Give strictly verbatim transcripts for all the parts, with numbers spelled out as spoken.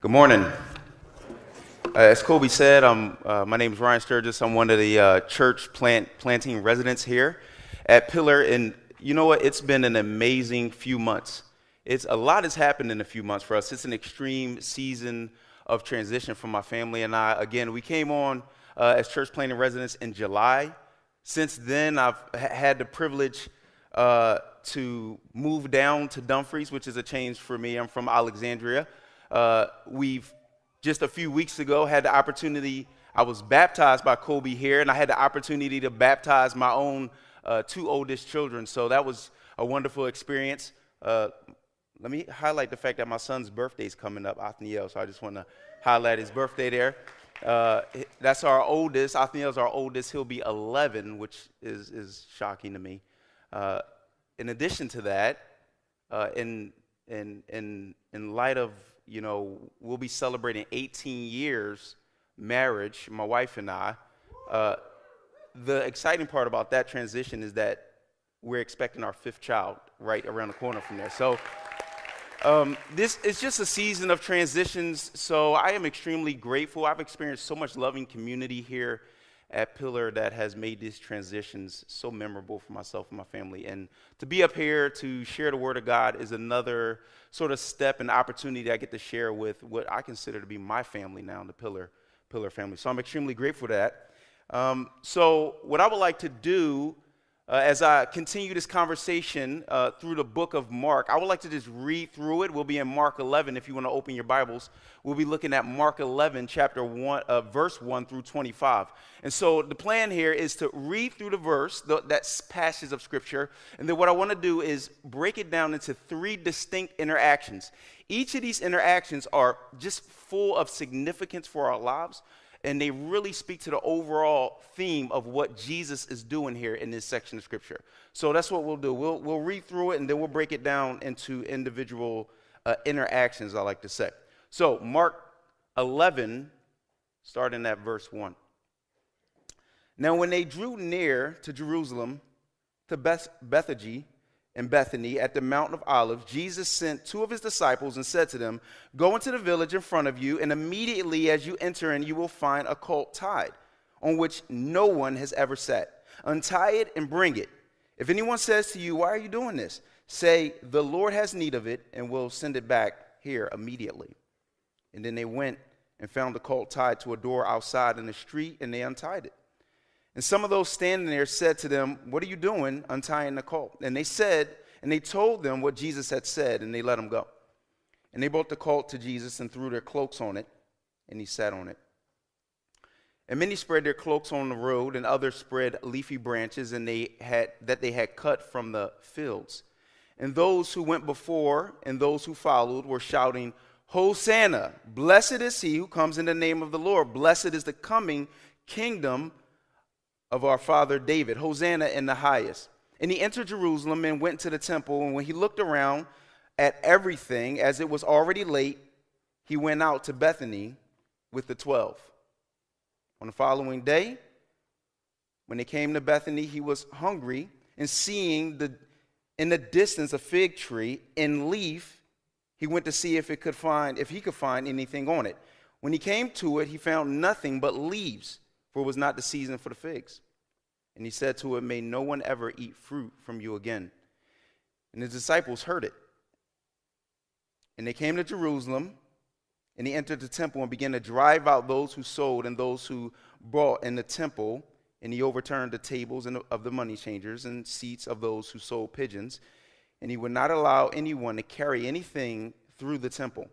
Good morning. Uh, as Kobe said, I'm, uh, my name is Ryan Sturgis. I'm one of the uh, church plant planting residents here at Pillar. And you know what? It's been an amazing few months. It's a lot has happened in a few months for us. It's an extreme season of transition for my family and I. Again, we came on uh, as church planting residents in July. Since then, I've ha- had the privilege uh, to move down to Dumfries, which is a change for me. I'm from Alexandria. Uh, we've just a few weeks ago had the opportunity, I was baptized by Kobe here, and I had the opportunity to baptize my own uh, two oldest children. So that was a wonderful experience. Uh, let me highlight the fact that my son's birthday is coming up, Othniel, so I just want to highlight his birthday there. Uh, that's our oldest. Othniel's our oldest. He'll be eleven, which is, is shocking to me. Uh, in addition to that, uh, in, in, in, in light of you know, we'll be celebrating eighteen years marriage, my wife and I. Uh, the exciting part about that transition is that we're expecting our fifth child right around the corner from there. So um, this is just a season of transitions. So I am extremely grateful. I've experienced so much loving community here at Pillar that has made these transitions so memorable for myself and my family. And to be up here to share the word of God is another sort of step and opportunity I get to share with what I consider to be my family now, the Pillar, Pillar family. So I'm extremely grateful for that. Um, so what I would like to do uh, as I continue this conversation uh, through the book of Mark, I would like to just read through it. We'll be in Mark eleven. If you want to open your Bibles, we'll be looking at Mark eleven, chapter one, uh, verse one through twenty-five. And so the plan here is to read through the verse, the, that passage of Scripture, and then what I want to do is break it down into three distinct interactions. Each of these interactions are just full of significance for our lives, and they really speak to the overall theme of what Jesus is doing here in this section of Scripture. So that's what we'll do. We'll, we'll read through it, and then we'll break it down into individual uh, interactions, I like to say. So Mark eleven, starting at verse one. Now when they drew near to Jerusalem, to Beth- Bethany and Bethany at the Mount of Olives, Jesus sent two of his disciples and said to them, "Go into the village in front of you, and immediately as you enter in, you will find a colt tied, on which no one has ever sat. Untie it and bring it. If anyone says to you, 'Why are you doing this?' say, 'The Lord has need of it, and will send it back here immediately.'" And then they went and found the colt tied to a door outside in the street, and they untied it. And some of those standing there said to them, "What are you doing untying the colt?" And they said, and they told them what Jesus had said, and they let him go. And they brought the colt to Jesus and threw their cloaks on it, and he sat on it. And many spread their cloaks on the road, and others spread leafy branches and they had that they had cut from the fields. And those who went before and those who followed were shouting, "Hosanna! Blessed is he who comes in the name of the Lord. Blessed is the coming kingdom of our father David. Hosanna in the highest." And he entered Jerusalem and went to the temple. And when he looked around at everything, as it was already late, he went out to Bethany with the twelve. On the following day, when they came to Bethany, he was hungry, and seeing the in the distance a fig tree in leaf, he went to see if it could find if he could find anything on it. When he came to it, he found nothing but leaves, for it was not the season for the figs. And he said to it, "May no one ever eat fruit from you again." And his disciples heard it. And they came to Jerusalem, and he entered the temple and began to drive out those who sold and those who bought in the temple. And he overturned the tables of the money changers and seats of those who sold pigeons. And he would not allow anyone to carry anything through the temple.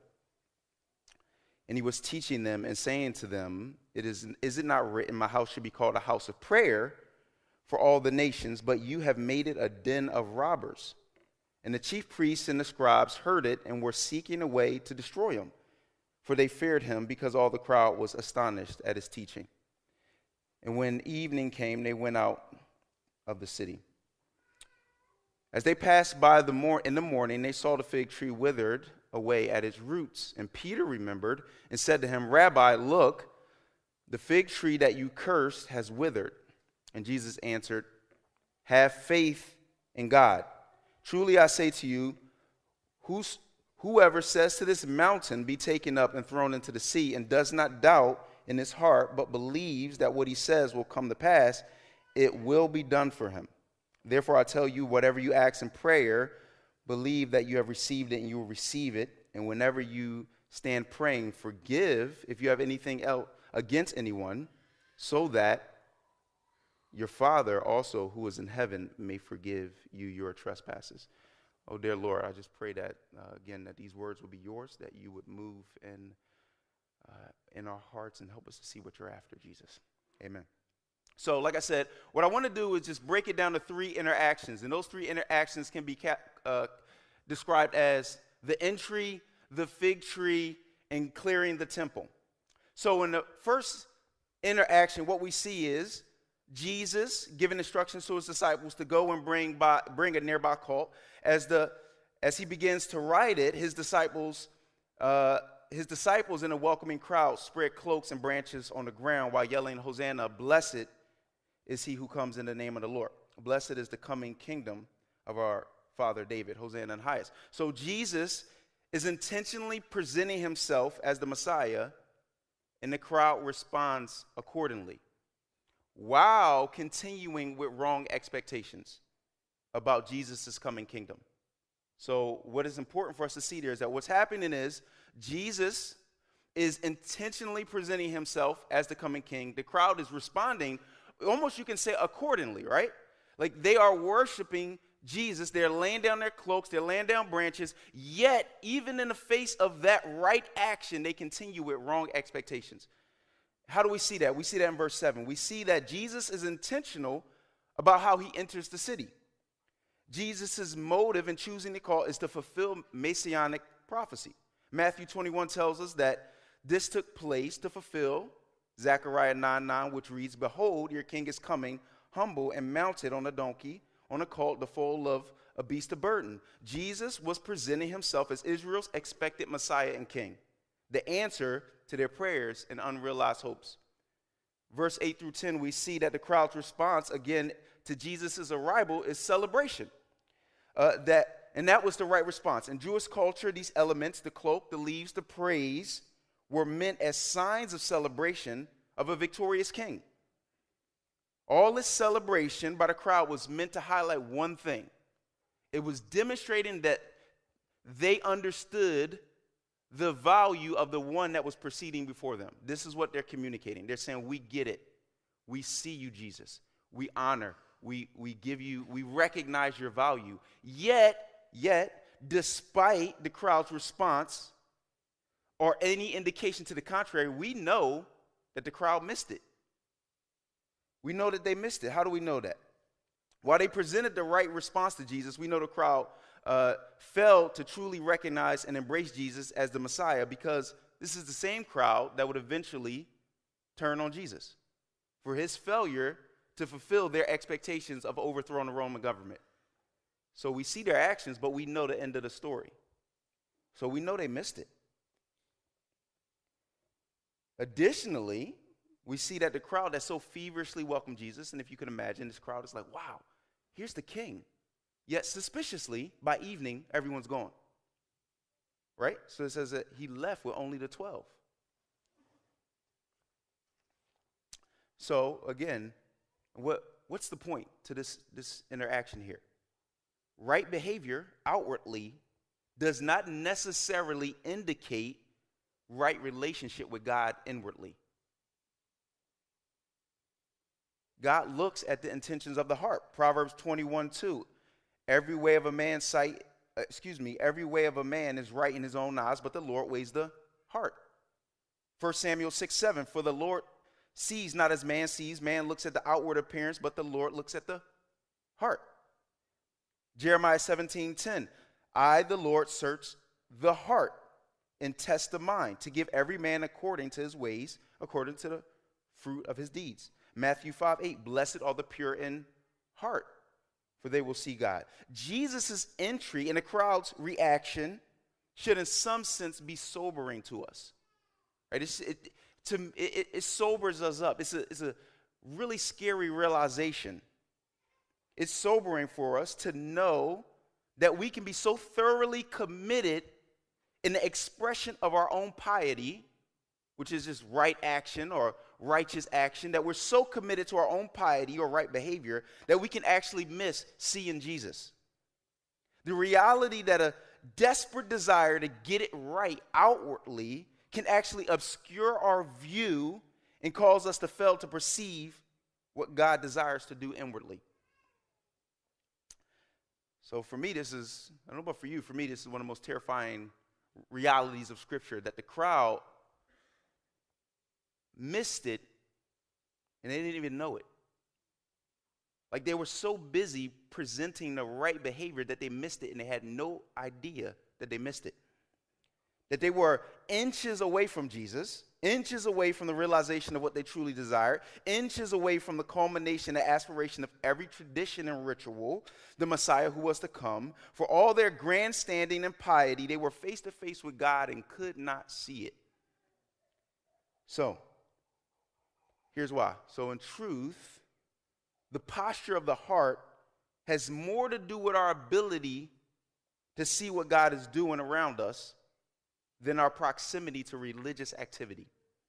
And he was teaching them and saying to them, It is, is it not written, 'My house should be called a house of prayer for all the nations,' but you have made it a den of robbers." And the chief priests and the scribes heard it and were seeking a way to destroy him, for they feared him, because all the crowd was astonished at his teaching. And when evening came, they went out of the city. As they passed by the mor- in the morning, they saw the fig tree withered away at its roots. And Peter remembered and said to him, "Rabbi, look, the fig tree that you cursed has withered." And Jesus answered, "Have faith in God. Truly I say to you, whos- Whoever says to this mountain, be taken up and thrown into the sea, and does not doubt in his heart, but believes that what he says will come to pass, it will be done for him. Therefore, I tell you, whatever you ask in prayer, believe that you have received it and you will receive it. And whenever you stand praying, forgive if you have anything else against anyone, so that your Father also who is in heaven may forgive you your trespasses. Oh, dear Lord, I just pray that, uh, again, that these words will be yours, that you would move in, uh, in our hearts and help us to see what you're after, Jesus. Amen. So, like I said, what I want to do is just break it down to three interactions. And those three interactions can be cap- uh, described as the entry, the fig tree, and clearing the temple. So in the first interaction, what we see is Jesus giving instructions to his disciples to go and bring by, bring a nearby colt. As the as he begins to ride it, his disciples uh, his disciples in a welcoming crowd spread cloaks and branches on the ground while yelling, "Hosanna! Blessed is he who comes in the name of the Lord. Blessed is the coming kingdom of our father David. Hosanna in the highest." So Jesus is intentionally presenting himself as the Messiah, and the crowd responds accordingly, while continuing with wrong expectations about Jesus' coming kingdom. So what is important for us to see there is that what's happening is Jesus is intentionally presenting himself as the coming king. The crowd is responding, almost you can say accordingly, right? Like they are worshiping Jesus. They're laying down their cloaks. They're laying down branches. Yet, even in the face of that right action, they continue with wrong expectations. How do we see that? We see that in verse seven. We see that Jesus is intentional about how he enters the city. Jesus' motive in choosing the call is to fulfill messianic prophecy. Matthew twenty-one tells us that this took place to fulfill Zechariah nine nine, which reads, "Behold, your king is coming, humble and mounted on a donkey, on a colt, the foal of a beast of burden." Jesus was presenting himself as Israel's expected Messiah and king, the answer to their prayers and unrealized hopes. Verse eight through ten, we see that the crowd's response, again, to Jesus' arrival is celebration. Uh, that, and that was the right response. In Jewish culture, these elements, the cloak, the leaves, the praise, were meant as signs of celebration of a victorious king. All this celebration by the crowd was meant to highlight one thing. It was demonstrating that they understood the value of the one that was proceeding before them. This is what they're communicating. They're saying, we get it. We see you, Jesus. We honor. We, we give you, we recognize your value. Yet, yet, despite the crowd's response or any indication to the contrary, we know that the crowd missed it. We know that they missed it. How do we know that? While they presented the right response to Jesus, we know the crowd uh, failed to truly recognize and embrace Jesus as the Messiah, because this is the same crowd that would eventually turn on Jesus for his failure to fulfill their expectations of overthrowing the Roman government. So we see their actions, but we know the end of the story. So we know they missed it. Additionally, we see that the crowd that so feverishly welcomed Jesus, and if you can imagine, this crowd is like, wow, here's the king. Yet suspiciously, by evening, everyone's gone. Right? So it says that he left with only the twelve. So again, what, what's the point to this, this interaction here? Right behavior outwardly does not necessarily indicate right relationship with God inwardly. God looks at the intentions of the heart. Proverbs twenty-one two. Every way of a man's sight, uh, excuse me, every way of a man is right in his own eyes, but the Lord weighs the heart. First Samuel six seven. For the Lord sees not as man sees. Man looks at the outward appearance, but the Lord looks at the heart. Jeremiah seventeen ten. I, the Lord, search the heart and test the mind, to give every man according to his ways, according to the fruit of his deeds. Matthew five eight. Blessed are the pure in heart, for they will see God. Jesus' entry and the crowd's reaction should in some sense be sobering to us. Right? It's, it, to, it, it sobers us up. It's a, it's a really scary realization. It's sobering for us to know that we can be so thoroughly committed in the expression of our own piety, which is just right action or righteous action, that we're so committed to our own piety or right behavior that we can actually miss seeing Jesus. The reality that a desperate desire to get it right outwardly can actually obscure our view and cause us to fail to perceive what God desires to do inwardly. So for me, this is, I don't know about for you, for me, this is one of the most terrifying realities of Scripture, that the crowd missed it and they didn't even know it. Like they were so busy presenting the right behavior that they missed it, and they had no idea that they missed it. That they were inches away from Jesus, inches away from the realization of what they truly desired, inches away from the culmination and aspiration of every tradition and ritual, the Messiah who was to come. For all their grandstanding and piety, they were face to face with God and could not see it. So, here's why. So in truth, the posture of the heart has more to do with our ability to see what God is doing around us than our proximity to religious activity.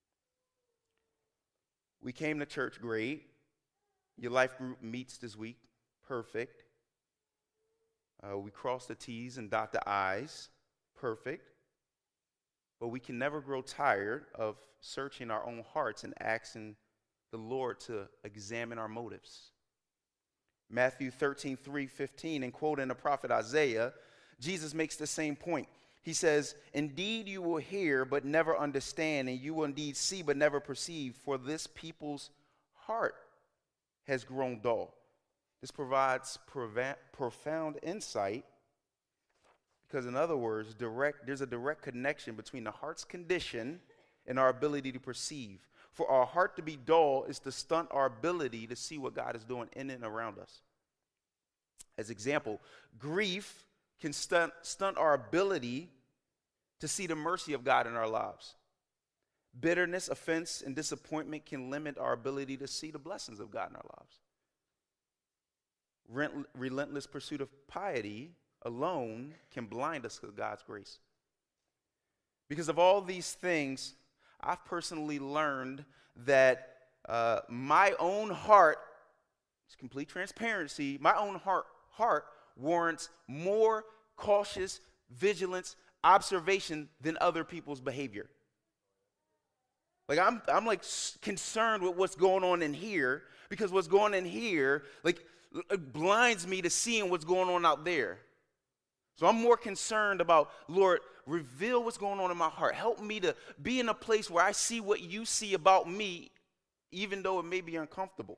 We came to church, great. Your life group meets this week, perfect. Uh, we cross the T's and dot the I's, perfect. But we can never grow tired of searching our own hearts and asking the Lord to examine our motives. Matthew thirteen, three, fifteen, and quoting the prophet Isaiah, Jesus makes the same point. He says, "Indeed you will hear but never understand, and you will indeed see but never perceive, for this people's heart has grown dull." This provides prov- profound insight because, in other words, direct, there's a direct connection between the heart's condition and our ability to perceive. For our heart to be dull is to stunt our ability to see what God is doing in and around us. As example, grief can stunt, stunt our ability to see the mercy of God in our lives. Bitterness, offense, and disappointment can limit our ability to see the blessings of God in our lives. Rent, relentless pursuit of piety alone can blind us to God's grace. Because of all these things, I've personally learned that uh, my own heart, it's complete transparency, my own heart, heart warrants more cautious vigilance, observation than other people's behavior. Like I'm, I'm like concerned with what's going on in here, because what's going on in here, like, it blinds me to seeing what's going on out there. So I'm more concerned about, Lord, reveal what's going on in my heart. Help me to be in a place where I see what you see about me, even though it may be uncomfortable.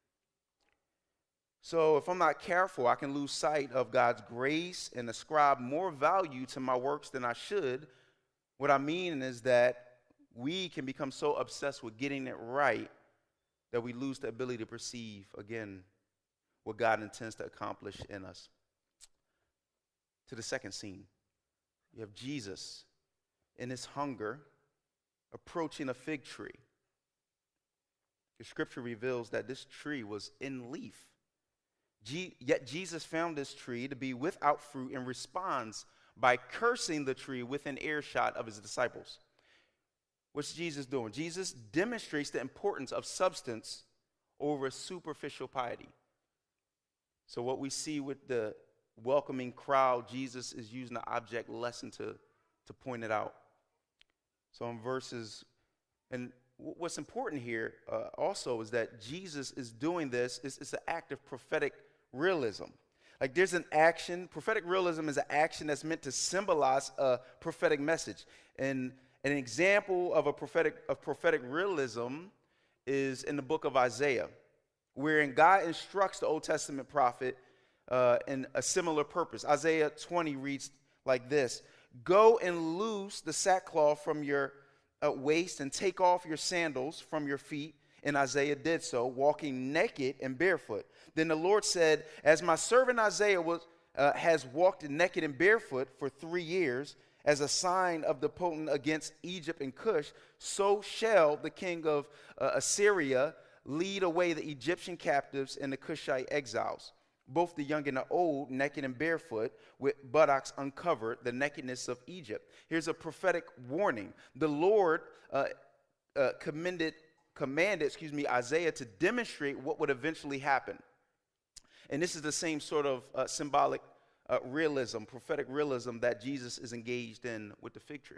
So if I'm not careful, I can lose sight of God's grace and ascribe more value to my works than I should. What I mean is that we can become so obsessed with getting it right that we lose the ability to perceive, again, what God intends to accomplish in us. To the second scene, you have Jesus in his hunger approaching a fig tree. The scripture reveals that this tree was in leaf. G- yet Jesus found this tree to be without fruit and responds by cursing the tree within earshot of his disciples. What's Jesus doing? Jesus demonstrates the importance of substance over superficial piety. So what we see with the welcoming crowd, Jesus is using the object lesson to, to point it out. So in verses, and what's important here uh, also is that Jesus is doing this, it's, it's an act of prophetic realism. Like there's an action, prophetic realism is an action that's meant to symbolize a prophetic message. And an example of a prophetic of prophetic realism is in the book of Isaiah, wherein God instructs the Old Testament prophet Uh, in a similar purpose. Isaiah twenty reads like this: "Go and loose the sackcloth from your uh, waist and take off your sandals from your feet." And Isaiah did so, walking naked and barefoot. Then the Lord said, "As my servant Isaiah was, uh, has walked naked and barefoot for three years, as a sign of the potent against Egypt and Cush, so shall the king of uh, Assyria lead away the Egyptian captives and the Cushite exiles. both the young and the old, naked and barefoot, with buttocks uncovered, the nakedness of Egypt. Here's a prophetic warning. The Lord uh, uh, commended, commanded, excuse me, Isaiah to demonstrate what would eventually happen. And this is the same sort of uh, symbolic uh, realism, prophetic realism that Jesus is engaged in with the fig tree.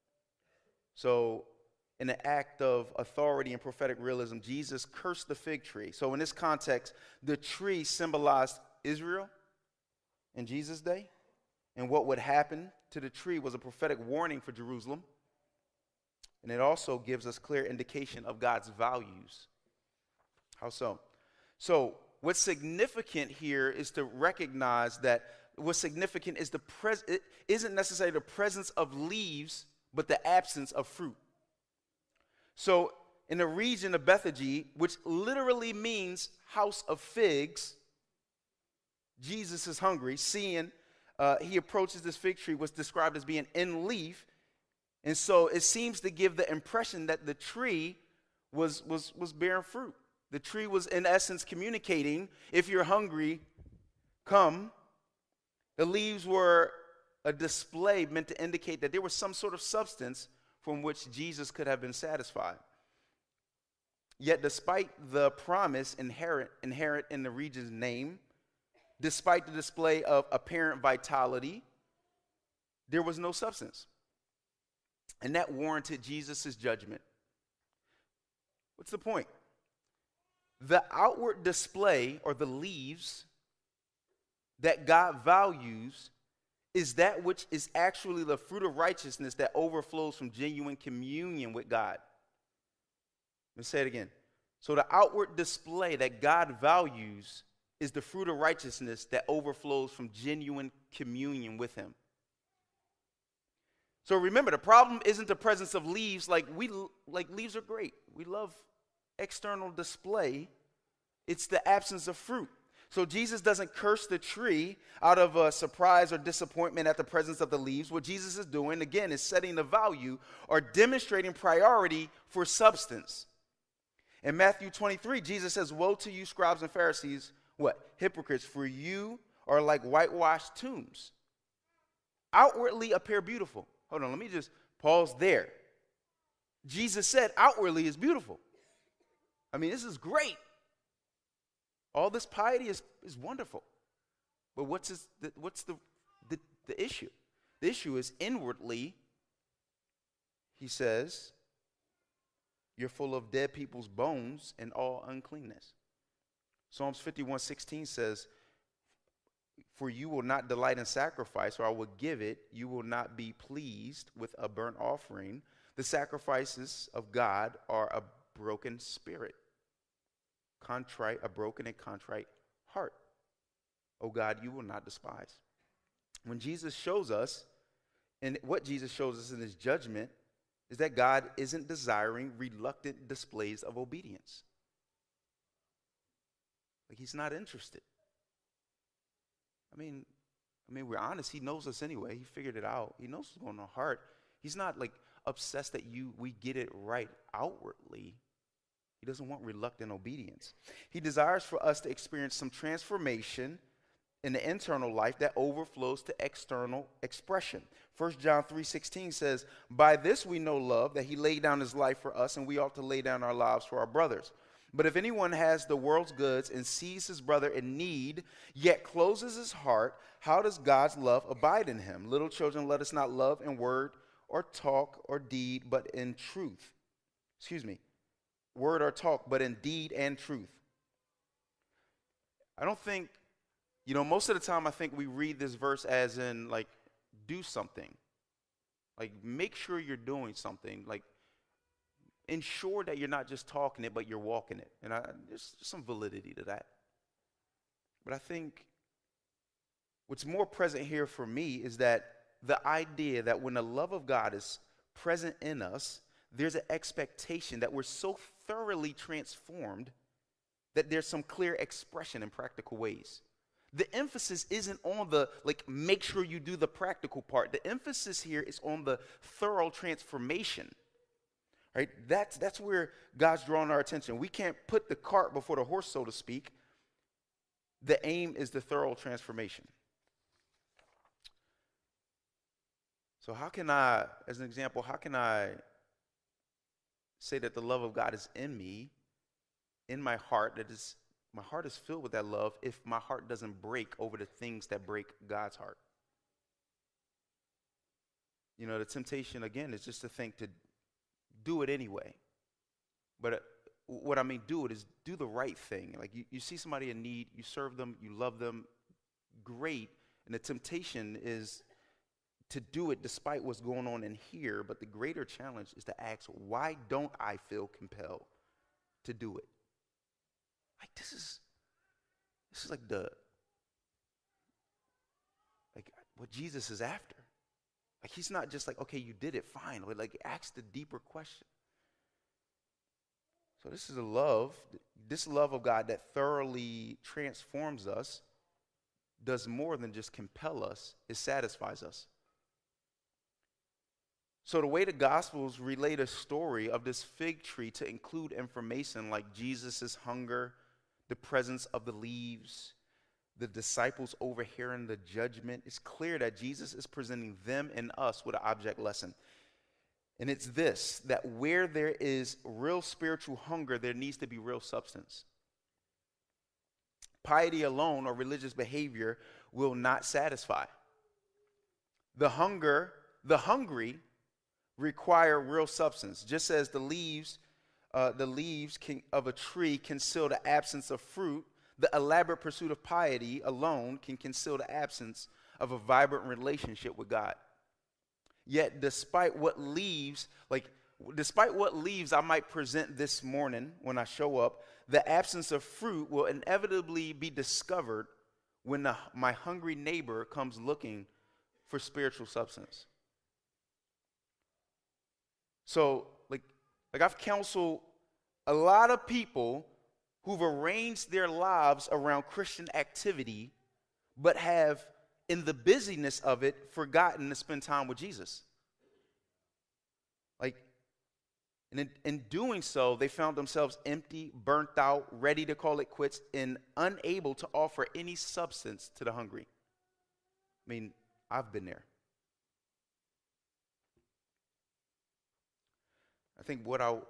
So, in the act of authority and prophetic realism, Jesus cursed the fig tree. So in this context, the tree symbolized Israel in Jesus' day. And what would happen to the tree was a prophetic warning for Jerusalem. And it also gives us clear indication of God's values. How so? So what's significant here is to recognize that what's significant is the pres- it isn't necessarily the presence of leaves, but the absence of fruit. So in the region of Bethany, which literally means house of figs, Jesus is hungry. Seeing uh, he approaches this fig tree, was described as being in leaf. And so it seems to give the impression that the tree was, was, was bearing fruit. The tree was in essence communicating, if you're hungry, come. The leaves were a display meant to indicate that there was some sort of substance from which Jesus could have been satisfied. Yet despite the promise inherent, inherent in the region's name, despite the display of apparent vitality, there was no substance. And that warranted Jesus' judgment. What's the point? The outward display, or the leaves, that God values is that which is actually the fruit of righteousness that overflows from genuine communion with God. Let me say it again. So the outward display that God values is the fruit of righteousness that overflows from genuine communion with him. So remember, the problem isn't the presence of leaves. Like we like leaves are great. We love external display. It's the absence of fruit. So Jesus doesn't curse the tree out of a surprise or disappointment at the presence of the leaves. What Jesus is doing, again, is setting the value or demonstrating priority for substance. In Matthew twenty-three, Jesus says, "Woe to you, scribes and Pharisees, what? Hypocrites, for you are like whitewashed tombs. Outwardly appear beautiful." Hold on, let me just pause there. Jesus said outwardly is beautiful. I mean, this is great. All this piety is, is wonderful. But what's, his, the, what's the, the, the issue? The issue is inwardly, he says, you're full of dead people's bones and all uncleanness. Psalms fifty-one sixteen says, "For you will not delight in sacrifice, or I will give it. You will not be pleased with a burnt offering. The sacrifices of God are a broken spirit. Contrite, a broken and contrite heart. Oh God, you will not despise." When Jesus shows us, and what Jesus shows us in his judgment, is that God isn't desiring reluctant displays of obedience. Like he's not interested. I mean, I mean, we're honest. He knows us anyway. He figured it out. He knows what's going on in our heart. He's not like obsessed that you we get it right outwardly. He doesn't want reluctant obedience. He desires for us to experience some transformation in the internal life that overflows to external expression. First John three sixteen says, "By this we know love, that he laid down his life for us, and we ought to lay down our lives for our brothers. But if anyone has the world's goods and sees his brother in need, yet closes his heart, how does God's love abide in him? Little children, let us not love in word or talk or deed, but in truth." Excuse me. Word or talk, but in deed and truth. I don't think, you know, most of the time I think we read this verse as in like, do something. Like, make sure you're doing something. Like, ensure that you're not just talking it, but you're walking it. And I, there's some validity to that. But I think what's more present here for me is that the idea that when the love of God is present in us, there's an expectation that we're so thoroughly transformed that there's some clear expression in practical ways. The emphasis isn't on the, like, make sure you do the practical part. The emphasis here is on the thorough transformation, right? That's, that's where God's drawing our attention. We can't put the cart before the horse, so to speak. the aim is the thorough transformation. So how can I, as an example, how can I say that the love of God is in me, in my heart, that is, my heart is filled with that love if my heart doesn't break over the things that break God's heart? You know, the temptation, again, is just to think to do it anyway. But uh, what I mean do it is do the right thing. Like you, you see somebody in need, you serve them, you love them, great. And the temptation is to do it despite what's going on in here. But the greater challenge is to ask, why don't I feel compelled to do it? Like this is, this is like the, like what Jesus is after. Like he's not just like, okay, you did it, fine. Like ask the deeper question. So this is a love, this love of God that thoroughly transforms us, does more than just compel us, it satisfies us. So the way the Gospels relate a story of this fig tree to include information like Jesus' hunger, the presence of the leaves, the disciples overhearing the judgment, it's clear that Jesus is presenting them and us with an object lesson. And it's this, that where there is real spiritual hunger, there needs to be real substance. Piety alone or religious behavior will not satisfy. The hunger, the hungry require real substance. Just as the leaves, uh, the leaves can, of a tree conceal the absence of fruit, the elaborate pursuit of piety alone can conceal the absence of a vibrant relationship with God. Yet despite what leaves, like despite what leaves I might present this morning when I show up, the absence of fruit will inevitably be discovered when the, my hungry neighbor comes looking for spiritual substance. So, like, like I've counseled a lot of people who've arranged their lives around Christian activity, but have, in the busyness of it, forgotten to spend time with Jesus. Like, and in, in doing so, they found themselves empty, burnt out, ready to call it quits, and unable to offer any substance to the hungry. I mean, I've been there. I think what I,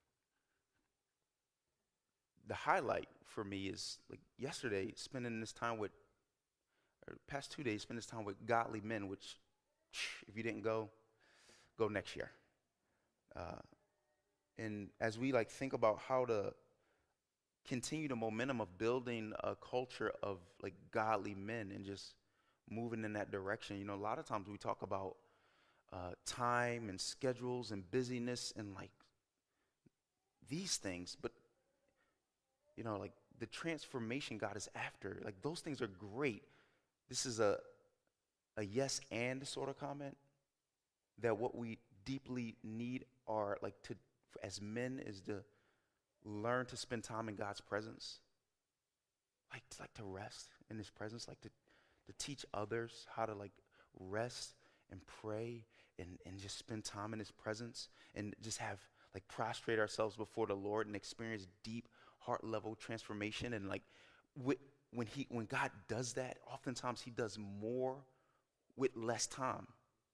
the highlight for me is, like, yesterday, spending this time with, or past two days, spending this time with godly men, which, if you didn't go, go next year. Uh, and as we, like, think about how to continue the momentum of building a culture of, like, godly men and just moving in that direction, you know, a lot of times we talk about uh, time and schedules and busyness and, like, these things, but, you know, like, the transformation God is after, like, those things are great. This is a a yes and sort of comment, that what we deeply need are, like, to, as men, is to learn to spend time in God's presence, like, to, like to rest in his presence, like to, to teach others how to, like, rest and pray and, and just spend time in his presence and just have, like, prostrate ourselves before the Lord and experience deep heart level transformation. And, like, with, when he when God does that, oftentimes he does more with less time.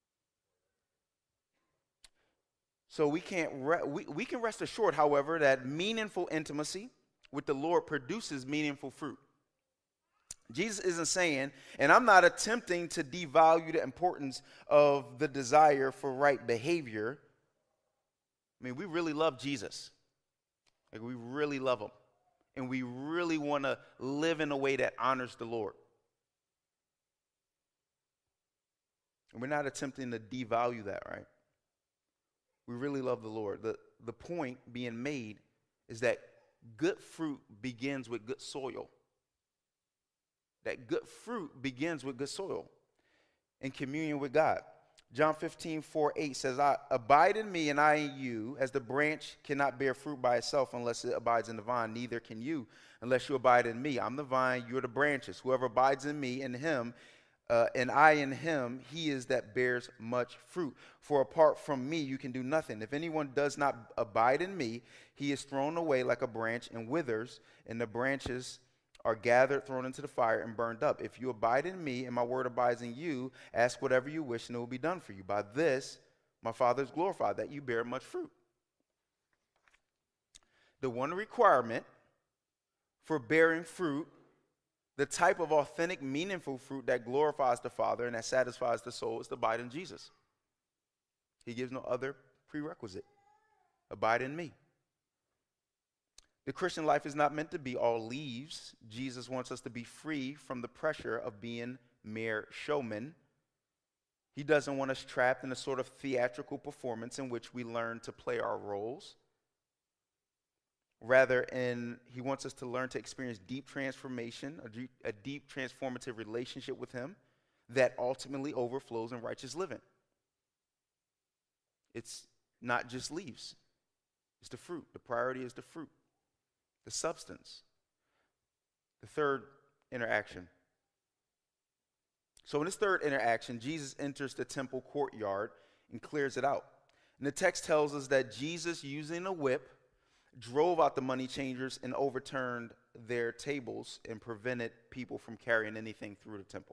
So we can't re- we, we can rest assured, however, that meaningful intimacy with the Lord produces meaningful fruit. Jesus isn't saying, and I'm not attempting to devalue the importance of the desire for right behavior. I mean, we really love Jesus. Like, we really love him. And we really want to live in a way that honors the Lord. And we're not attempting to devalue that, right? We really love the Lord. The, the point being made is that good fruit begins with good soil. That good fruit begins with good soil in communion with God. John fifteen, four, eight says, I abide in me and I in you, as the branch cannot bear fruit by itself unless it abides in the vine, neither can you unless you abide in me. I'm the vine, you're the branches. Whoever abides in me and him, uh, and I in him, he is that bears much fruit. For apart from me, you can do nothing. If anyone does not abide in me, he is thrown away like a branch and withers, and the branches are gathered, thrown into the fire, and burned up. If you abide in me and my word abides in you, ask whatever you wish and it will be done for you. By this, my Father is glorified, that you bear much fruit. The one requirement for bearing fruit, the type of authentic, meaningful fruit that glorifies the Father and that satisfies the soul, is to abide in Jesus. He gives no other prerequisite. Abide in me. The Christian life is not meant to be all leaves. Jesus wants us to be free from the pressure of being mere showmen. He doesn't want us trapped in a sort of theatrical performance in which we learn to play our roles. Rather, in, he wants us to learn to experience deep transformation, a deep, a deep transformative relationship with him that ultimately overflows in righteous living. It's not just leaves. It's the fruit. The priority is the fruit, the substance. The third interaction. So in this third interaction, Jesus enters the temple courtyard and clears it out. And the text tells us that Jesus, using a whip, drove out the money changers and overturned their tables and prevented people from carrying anything through the temple.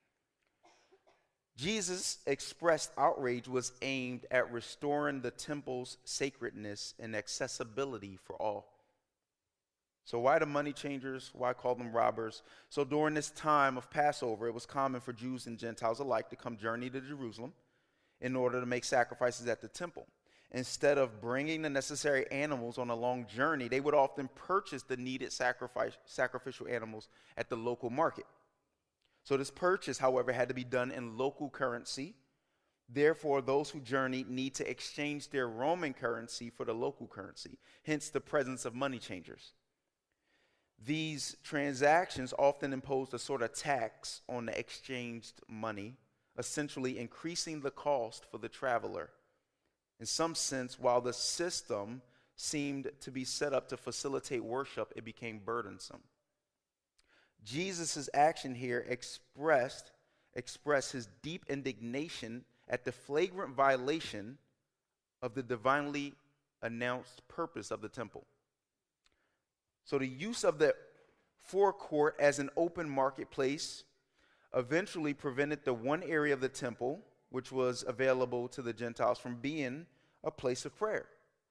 Jesus' expressed outrage was aimed at restoring the temple's sacredness and accessibility for all. So why the money changers? Why call them robbers? So during this time of Passover, it was common for Jews and Gentiles alike to come journey to Jerusalem in order to make sacrifices at the temple. Instead of bringing the necessary animals on a long journey, they would often purchase the needed sacrifice, sacrificial animals at the local market. So this purchase, however, had to be done in local currency. Therefore, those who journey need to exchange their Roman currency for the local currency, hence the presence of money changers. These transactions often imposed a sort of tax on the exchanged money, essentially increasing the cost for the traveler. In some sense, while the system seemed to be set up to facilitate worship, it became burdensome. Jesus' action here expressed, expressed his deep indignation at the flagrant violation of the divinely announced purpose of the temple. So the use of the forecourt as an open marketplace eventually prevented the one area of the temple which was available to the Gentiles from being a place of prayer.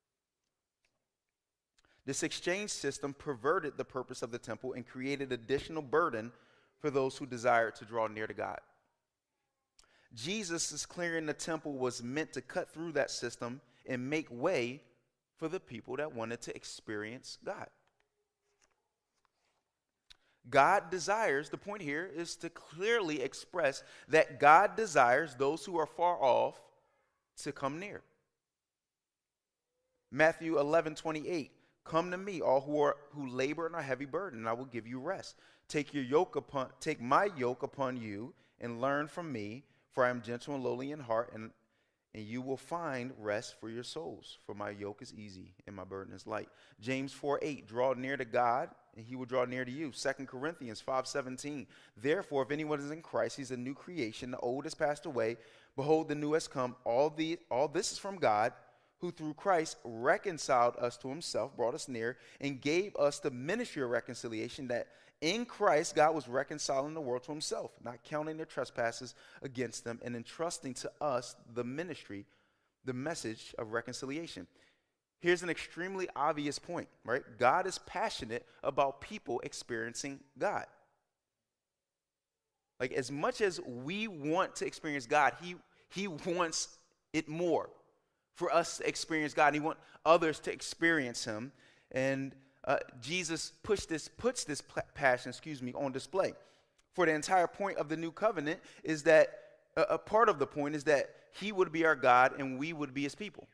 This exchange system perverted the purpose of the temple and created additional burden for those who desired to draw near to God. Jesus' clearing the temple was meant to cut through that system and make way for the people that wanted to experience God. God desires, the point here is to clearly express that God desires those who are far off to come near. Matthew eleven twenty-eight, come to me, all who are who labor and are heavy burdened, and I will give you rest. Take your yoke upon, take my yoke upon you and learn from me, for I am gentle and lowly in heart, and and you will find rest for your souls. For my yoke is easy and my burden is light. James four eight, draw near to God and he will draw near to you. Second Corinthians five seventeen, therefore if anyone is in Christ, he's a new creation. The old has passed away. Behold, the new has come. All, the, all this is from God, who through Christ reconciled us to himself, brought us near, and gave us the ministry of reconciliation, that in Christ God was reconciling the world to himself, not counting their trespasses against them, and entrusting to us the ministry, the message of reconciliation. Here's an extremely obvious point, right? God is passionate about people experiencing God. Like, as much as we want to experience God, he, he wants it more for us to experience God. And he wants others to experience him. And uh, Jesus pushed this, puts this passion, excuse me, on display. For the entire point of the new covenant is that, uh, a part of the point is that he would be our God and we would be his people.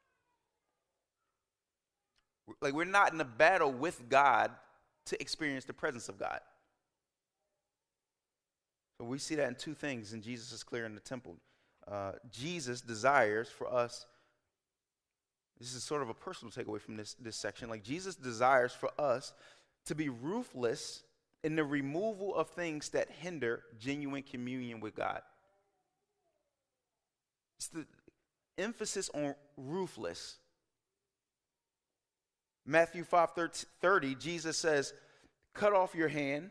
Like, we're not in a battle with God to experience the presence of God. So we see that in two things, and Jesus is clear in the temple. Uh, Jesus desires for us, this is sort of a personal takeaway from this, this section, like Jesus desires for us to be ruthless in the removal of things that hinder genuine communion with God. It's the emphasis on ruthless. Matthew five thirty, Jesus says, cut off your hand.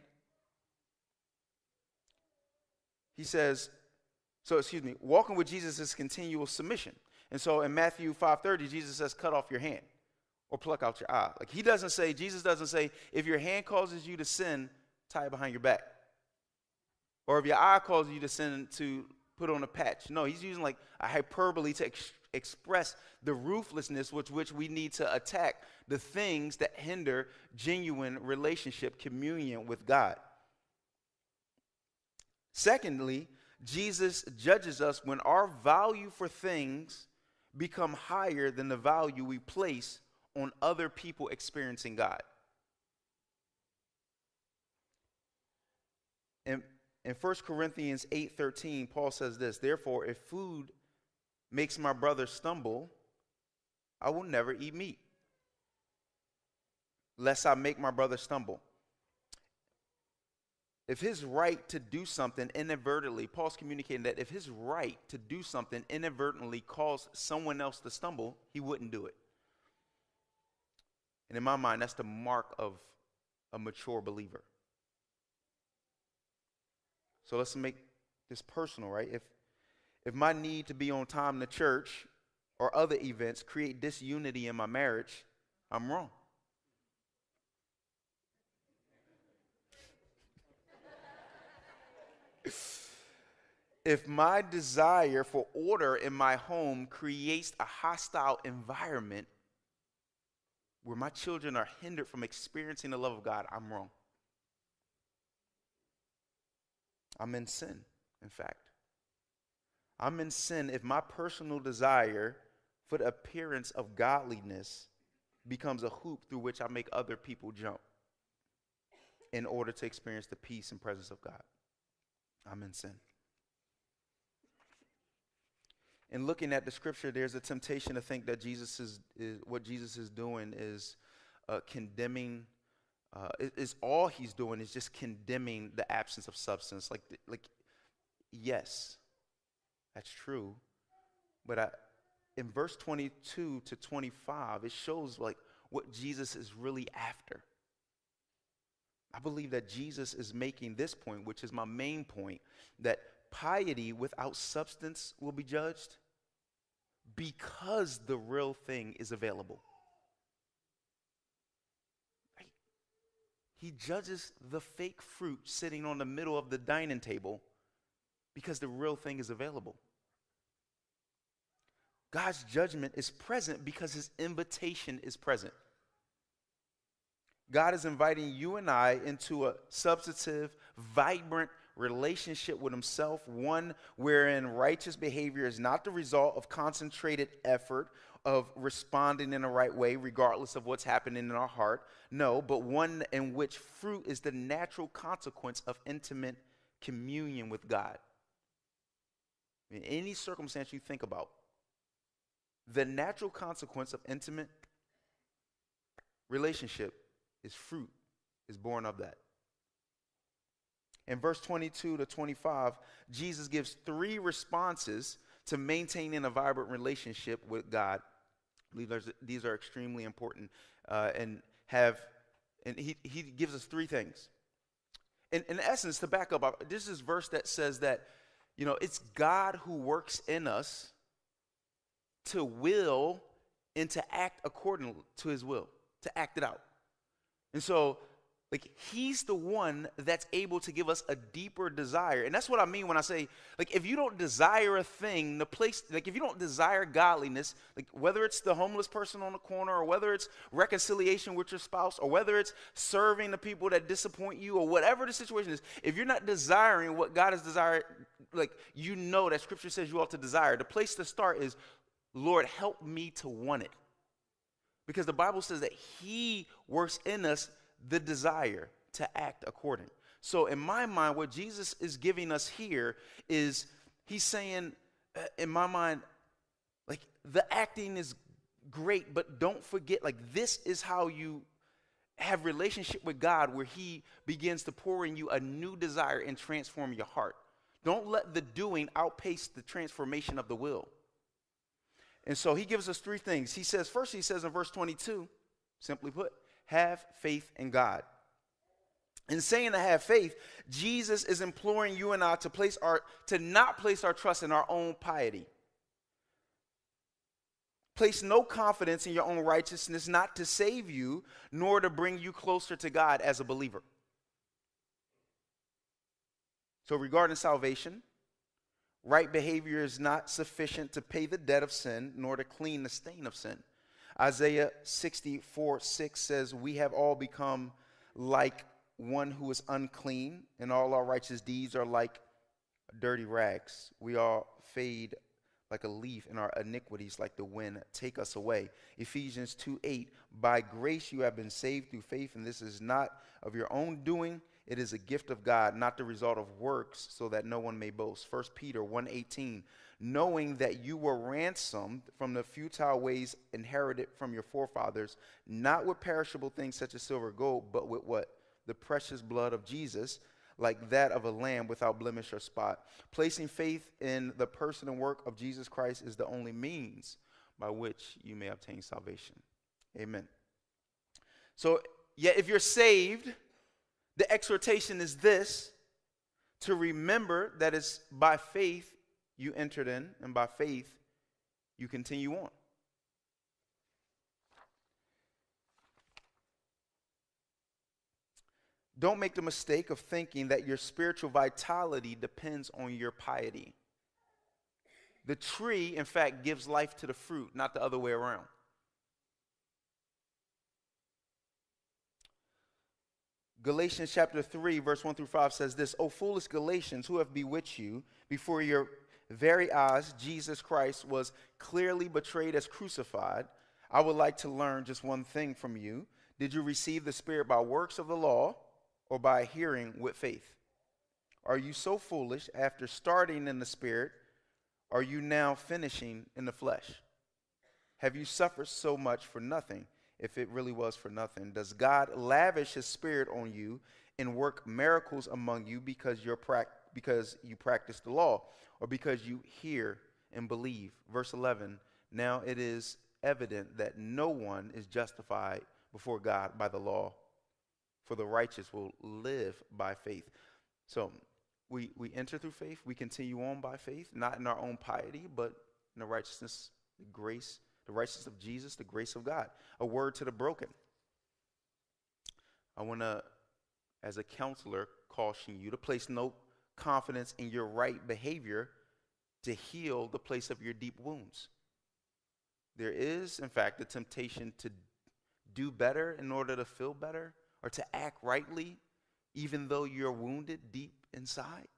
He says, so excuse me, walking with Jesus is continual submission. And so in Matthew five thirty, Jesus says, cut off your hand or pluck out your eye. Like he doesn't say, Jesus doesn't say, if your hand causes you to sin, tie it behind your back. Or if your eye causes you to sin, to put on a patch. No, he's using like a hyperbole to ex- express the ruthlessness with which we need to attack the things that hinder genuine relationship, communion with God. Secondly, Jesus judges us when our value for things become higher than the value we place on other people experiencing God. And in First Corinthians eight thirteen, Paul says this, therefore, if food makes my brother stumble, I will never eat meat, lest I make my brother stumble. If his right to do something inadvertently, Paul's communicating that if his right to do something inadvertently caused someone else to stumble, he wouldn't do it. And in my mind, that's the mark of a mature believer. So let's make this personal, right? If if my need to be on time to church or other events create disunity in my marriage, I'm wrong. If my desire for order in my home creates a hostile environment where my children are hindered from experiencing the love of God, I'm wrong. I'm in sin, in fact. I'm in sin if my personal desire for the appearance of godliness becomes a hoop through which I make other people jump in order to experience the peace and presence of God. I'm in sin. In looking at the scripture, there's a temptation to think that Jesus is, is what Jesus is doing is uh, condemning. Uh, is all he's doing is just condemning the absence of substance. Like, like, yes, that's true. But I, in verse twenty-two to twenty-five, it shows like what Jesus is really after. I believe that Jesus is making this point, which is my main point, that piety without substance will be judged because the real thing is available. Right? He judges the fake fruit sitting on the middle of the dining table because the real thing is available. God's judgment is present because his invitation is present. God is inviting you and I into a substantive, vibrant relationship with himself, one wherein righteous behavior is not the result of concentrated effort of responding in the right way, regardless of what's happening in our heart. No, but one in which fruit is the natural consequence of intimate communion with God. In any circumstance you think about, the natural consequence of intimate relationship is fruit, is born of that. In verse twenty-two to twenty-five, Jesus gives three responses to maintaining a vibrant relationship with God. I believe these are extremely important uh, and have, and he, he gives us three things. In, in essence, to back up, this is a verse that says that, you know, it's God who works in us to will and to act according to his will, to act it out. And so, like, he's the one that's able to give us a deeper desire. And that's what I mean when I say, like, if you don't desire a thing, the place, like, if you don't desire godliness, like, whether it's the homeless person on the corner, or whether it's reconciliation with your spouse, or whether it's serving the people that disappoint you, or whatever the situation is, if you're not desiring what God has desired, like, you know that scripture says you ought to desire. The place to start is, Lord, help me to want it. Because the Bible says that he works in us the desire to act according. So in my mind, what Jesus is giving us here is he's saying, uh, in my mind, like, the acting is great, but don't forget, like, this is how you have relationship with God, where he begins to pour in you a new desire and transform your heart. Don't let the doing outpace the transformation of the will. And so he gives us three things. He says, first he says in verse twenty-two, simply put, have faith in God. In saying to have faith, Jesus is imploring you and I to place our to not place our trust in our own piety. Place no confidence in your own righteousness, not to save you, nor to bring you closer to God as a believer. So regarding salvation, right behavior is not sufficient to pay the debt of sin, nor to clean the stain of sin. Isaiah sixty-four six says, we have all become like one who is unclean, and all our righteous deeds are like dirty rags. We all fade like a leaf, and our iniquities like the wind take us away. Ephesians two eight, by grace you have been saved through faith, and this is not of your own doing. It is a gift of God, not the result of works, so that no one may boast. First Peter one eighteen, knowing that you were ransomed from the futile ways inherited from your forefathers, not with perishable things such as silver or gold, but with what? The precious blood of Jesus, like that of a lamb without blemish or spot. Placing faith in the person and work of Jesus Christ is the only means by which you may obtain salvation. Amen. So, yeah, if you're saved, the exhortation is this, to remember that it's by faith you entered in, and by faith you continue on. Don't make the mistake of thinking that your spiritual vitality depends on your piety. The tree, in fact, gives life to the fruit, not the other way around. Galatians chapter three, verse one through five says this, O foolish Galatians, who have bewitched you? Before your very eyes, Jesus Christ was clearly betrayed as crucified. I would like to learn just one thing from you. Did you receive the Spirit by works of the law, or by hearing with faith? Are you so foolish? After starting in the Spirit, are you now finishing in the flesh? Have you suffered so much for nothing? If it really was for nothing, does God lavish his Spirit on you and work miracles among you because you're prac- because you practice the law, or because you hear and believe? Verse eleven, now it is evident that no one is justified before God by the law, for the righteous will live by faith. So we, we enter through faith. We continue on by faith, not in our own piety, but in the righteousness, the grace, the righteousness of Jesus, the grace of God. A word to the broken. I want to, as a counselor, caution you to place no confidence in your right behavior to heal the place of your deep wounds. There is, in fact, the temptation to do better in order to feel better, or to act rightly, even though you're wounded deep inside.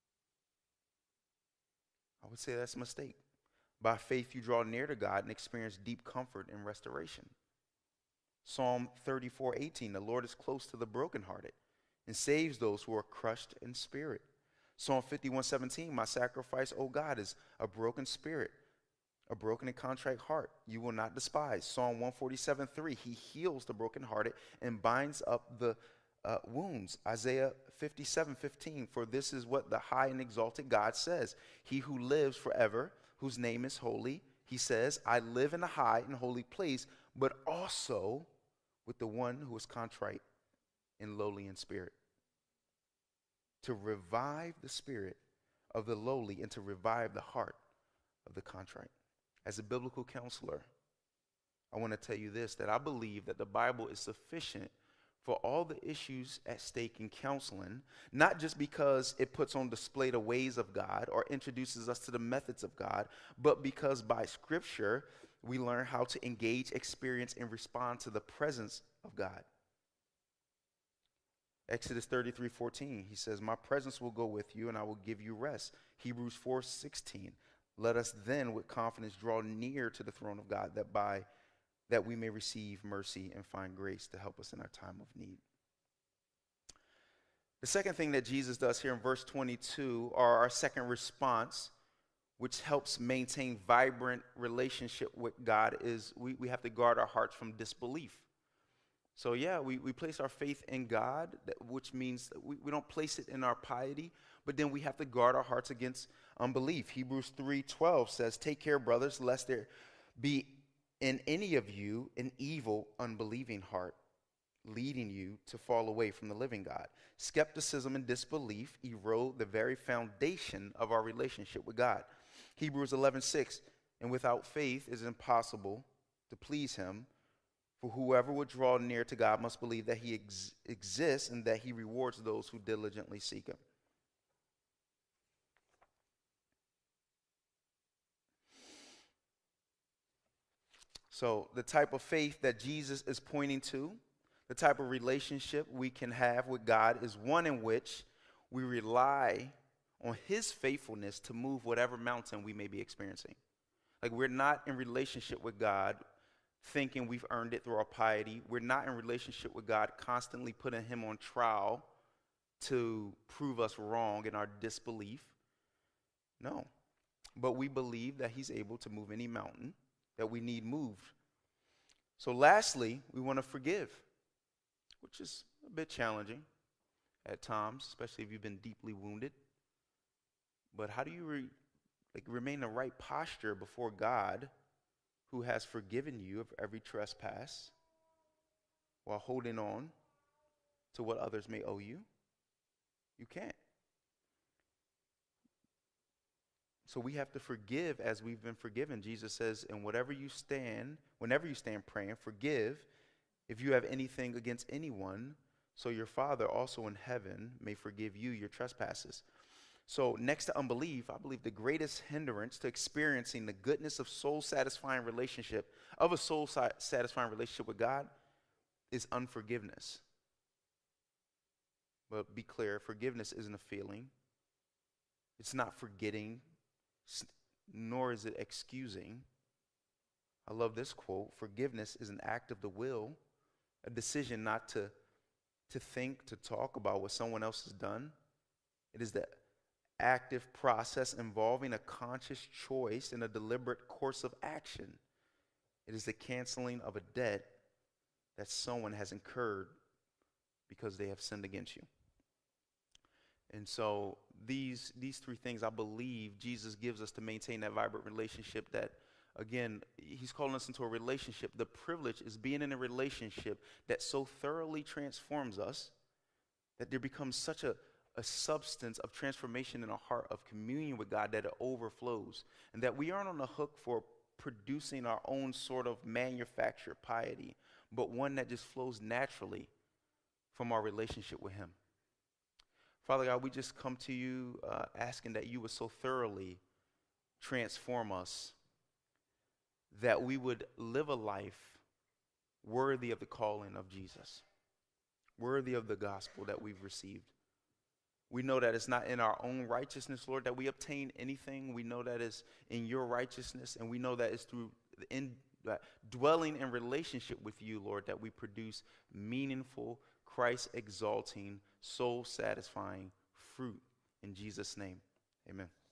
I would say that's a mistake. By faith, you draw near to God and experience deep comfort and restoration. Psalm thirty-four eighteen, the Lord is close to the brokenhearted and saves those who are crushed in spirit. Psalm fifty-one seventeen, my sacrifice, O God, is a broken spirit, a broken and contrite heart you will not despise. Psalm one forty-seven three, he heals the brokenhearted and binds up the uh, wounds. Isaiah fifty-seven fifteen, for this is what the high and exalted God says, he who lives forever, whose name is holy, he says, I live in a high and holy place, but also with the one who is contrite and lowly in spirit, to revive the spirit of the lowly and to revive the heart of the contrite. As a biblical counselor, I want to tell you this, that I believe that the Bible is sufficient for all the issues at stake in counseling, not just because it puts on display the ways of God or introduces us to the methods of God, but because by Scripture, we learn how to engage, experience, and respond to the presence of God. Exodus thirty-three fourteen, he says, my presence will go with you and I will give you rest. Hebrews four sixteen, let us then with confidence draw near to the throne of God, that by that we may receive mercy and find grace to help us in our time of need. The second thing that Jesus does here in verse twenty-two, or our second response, which helps maintain vibrant relationship with God, is we, we have to guard our hearts from disbelief. So yeah, we, we place our faith in God, that, which means that we, we don't place it in our piety, but then we have to guard our hearts against unbelief. Hebrews three twelve says, take care, brothers, lest there be in any of you an evil, unbelieving heart, leading you to fall away from the living God. Skepticism and disbelief erode the very foundation of our relationship with God. Hebrews eleven six, and without faith it is impossible to please him, for whoever would draw near to God must believe that he ex- exists and that he rewards those who diligently seek him. So the type of faith that Jesus is pointing to, the type of relationship we can have with God, is one in which we rely on his faithfulness to move whatever mountain we may be experiencing. Like, we're not in relationship with God thinking we've earned it through our piety. We're not in relationship with God constantly putting him on trial to prove us wrong in our disbelief. No. But we believe that he's able to move any mountain that we need moved. So lastly, we want to forgive, which is a bit challenging at times, especially if you've been deeply wounded. But how do you re- like remain in the right posture before God, who has forgiven you of every trespass, while holding on to what others may owe you? You can't. So we have to forgive as we've been forgiven. Jesus says, and whatever you stand, whenever you stand praying, forgive if you have anything against anyone, so your Father also in heaven may forgive you your trespasses. So next to unbelief, I believe the greatest hindrance to experiencing the goodness of soul-satisfying relationship, of a soul-satisfying relationship with God, is unforgiveness. But be clear, forgiveness isn't a feeling. It's not forgetting, nor is it excusing. I love this quote: forgiveness is an act of the will, a decision not to, to think, to talk about what someone else has done. It is the active process involving a conscious choice and a deliberate course of action. It is the canceling of a debt that someone has incurred because they have sinned against you. And so these these three things, I believe, Jesus gives us to maintain that vibrant relationship that, again, he's calling us into a relationship. The privilege is being in a relationship that so thoroughly transforms us that there becomes such a, a substance of transformation in our heart of communion with God that it overflows, and that we aren't on the hook for producing our own sort of manufactured piety, but one that just flows naturally from our relationship with him. Father God, we just come to you uh, asking that you would so thoroughly transform us that we would live a life worthy of the calling of Jesus, worthy of the gospel that we've received. We know that it's not in our own righteousness, Lord, that we obtain anything. We know that it's in your righteousness, and we know that it's through in, uh, dwelling in relationship with you, Lord, that we produce meaningful, Christ-exalting, soul-satisfying fruit. In Jesus' name, amen.